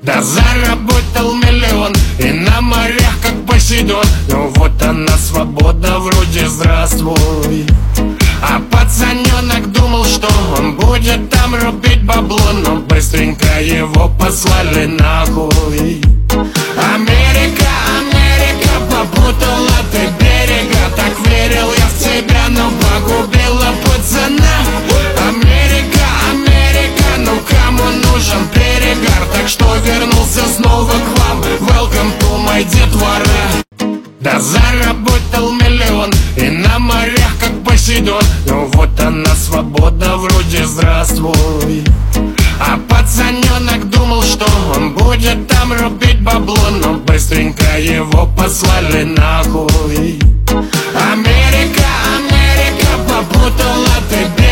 Да заработал миллион и на морях как Посейдон. Ну вот она свобода, вроде здравствуй. А пацаненок думал, что он будет там рубить бабло, но быстренько его послали нахуй. Америка, Америка, попутала ты берега. Так верил я в тебя, но погубила пацана. Америка, Америка, ну кому нужен перегар? Так что вернулся снова к вам. Welcome to my детвора. Да заработал миллион и на морях как Посейдон. Ну вот она свобода, вроде здравствуй. А пацаненок думал, что он будет там рубить бабло, но быстренько его послали нахуй. Америка, Америка, попутала ты